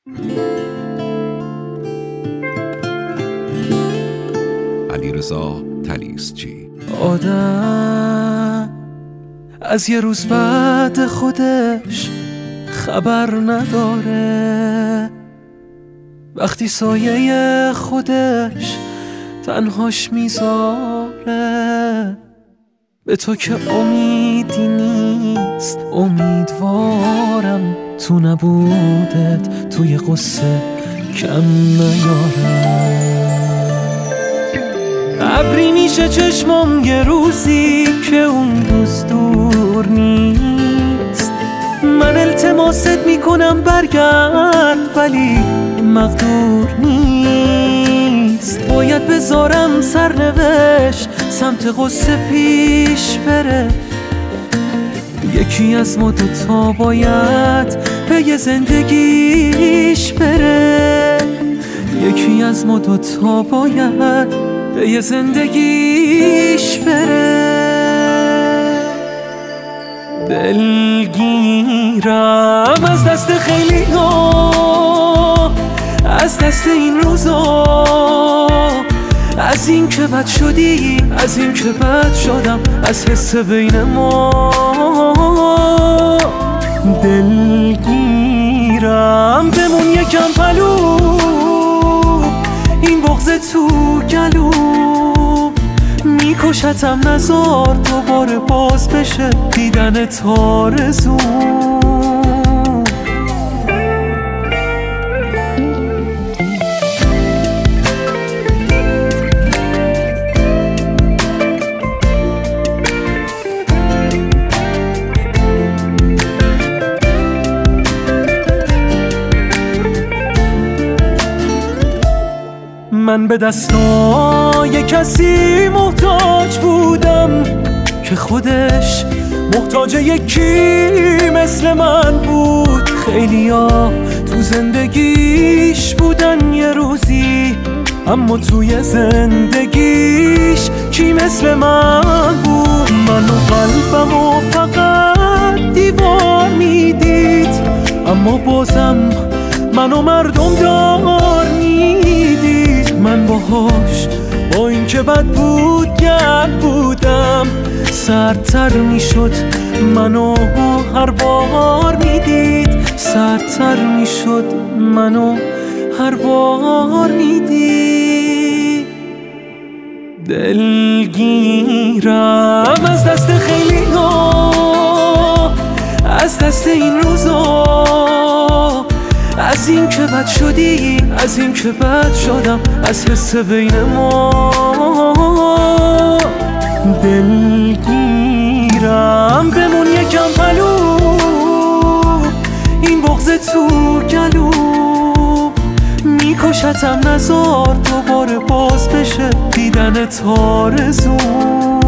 علیرضا طلیسچی. آدم از یه روز بعد خودش خبر نداره، وقتی سایه خودش تنهاش میذاره. به تو که امیدی نیست، امیدوارم تو نبودت توی قصه کم نیارم. ابری میشه چشمم یه روزی که اون دوست دور نیست. من التماست میکنم برگرد ولی مقدور نیست. باید بذارم سرنوشت سمت قصه پیش بره. یکی از ما دوتا باید به یه زندگیش بره. یکی از ما دوتا باید به یه زندگیش بره. دلگیرم از دست خیلی ها، از دست این روزا، از این که بد شدی، از این که بد شدم، از حس بین ما. دلگیرم بمون یکم پلو، این بغض تو گلو میکشتم. نزار دوباره باز بشه دیدن آرزو. من به دستای کسی محتاج بودم که خودش محتاج یکی مثل من بود. خیلیا تو زندگیش بودن یه روزی، اما توی زندگیش کی مثل من بود؟ من و قلبمو فقط دیوار میدید، اما بازم منو مردم دار میدید. من باهاش با این که بد بود گرد بودم، سردتر میشد منو هر بار میدید. سردتر میشد منو هر بار میدید. دلگیرم از دست خیلی ها، از دست این روزا، از این که بد شدی، از این که بد شدم، از حس بین ما. دلگیرم بمون یکم پلو، این بغض تو گلو میکشتم. نزار دوباره باز بشه دیدن آرزو.